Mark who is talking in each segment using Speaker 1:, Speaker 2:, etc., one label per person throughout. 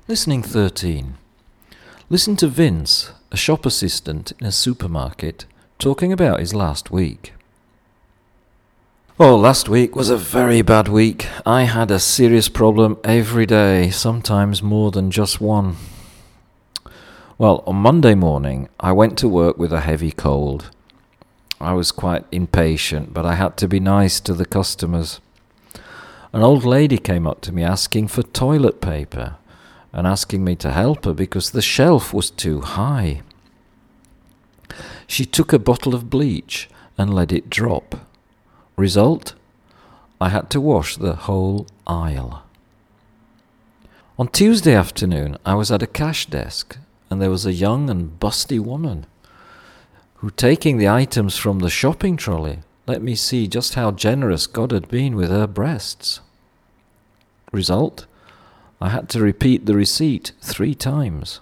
Speaker 1: Listening 13. Listen to Vince, a shop assistant in a supermarket, talking about his last week. Last week was a very bad week. I had a serious problem every day, sometimes more than just one. On Monday morning, I went to work with a heavy cold. I was quite impatient, but I had to be nice to the customers. An old lady came up to me asking for toilet paper and asking me to help her because the shelf was too high. She took a bottle of bleach and let it drop. Result? I had to wash the whole aisle. On Tuesday afternoon, I was at a cash desk and there was a young and busty woman who, taking the items from the shopping trolley, let me see just how generous God had been with her breasts. Result? I had to repeat the receipt 3 times.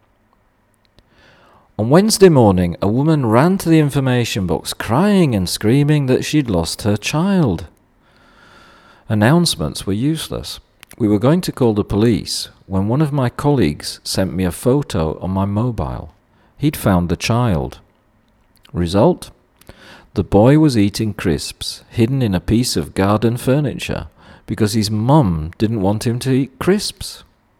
Speaker 1: On Wednesday morning, a woman ran to the information box crying and screaming that she'd lost her child. Announcements were useless. We were going to call the police when one of my colleagues sent me a photo on my mobile. He'd found the child. Result? The boy was eating crisps hidden in a piece of garden furniture because his mum didn't want him to eat crisps.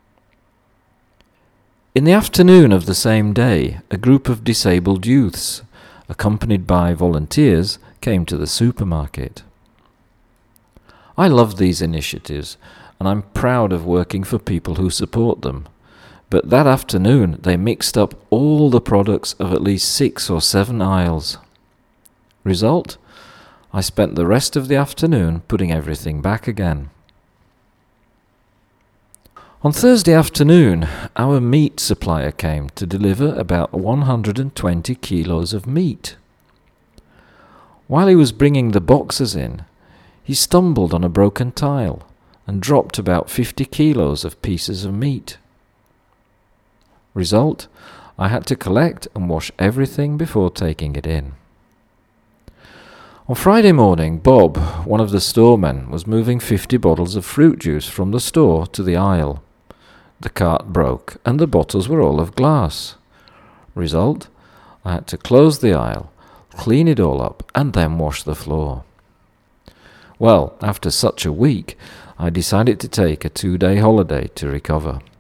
Speaker 1: In the afternoon of the same day, a group of disabled youths, accompanied by volunteers, came to the supermarket. I love these initiatives, and I'm proud of working for people who support them. But that afternoon, they mixed up all the products of at least 6 or 7 aisles. Result? I spent the rest of the afternoon putting everything back again. On Thursday afternoon, our meat supplier came to deliver about 120 kilos of meat. While he was bringing the boxes in, he stumbled on a broken tile and dropped about 50 kilos of pieces of meat. Result? I had to collect and wash everything before taking it in. On Friday morning, Bob, one of the storemen, was moving 50 bottles of fruit juice from the store to the aisle. The cart broke and the bottles were all of glass. Result? I had to close the aisle, clean it all up, and then wash the floor. After such a week, I decided to take a 2-day holiday to recover.